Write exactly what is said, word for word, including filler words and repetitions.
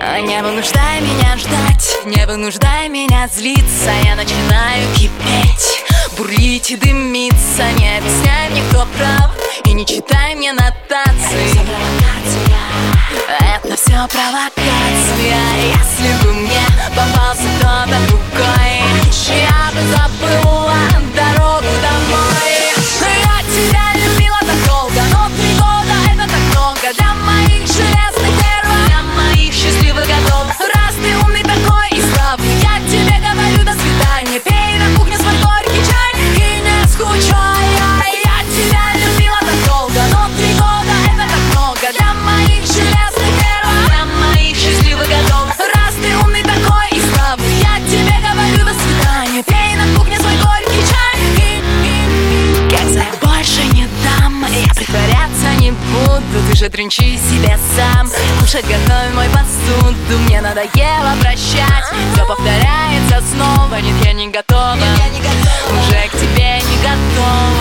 Не вынуждай меня ждать, не вынуждай меня злиться. Я начинаю кипеть, бурлить и дымиться. Не объясняй мне, кто прав, и не читай мне нотации. Это все провокация. Если бы мне попался кто-то другой, я бы забыла дорогу домой. Я тебя любила так долго, но три года это так много для моих железных нервов, для моих счастливых годов. Раз ты умный такой и славный, я тебе говорю до свидания. Пей на кухне свой горький чай и не скучай. Я тебя любила так долго, но три года это так много для моих железных нервов, для моих счастливых годов. Раз ты умный такой и славный, я тебе говорю до свидания. Пей на кухне свой горький чай и, и, и. Когда я больше не дам, я притворяться не буду. Ты же тринчи себе сам, кушать, готовь мой посуду. Мне надоело прощать, все повторяется снова. Нет, я не готова, Нет, я не готова. Уже к тебе не готова.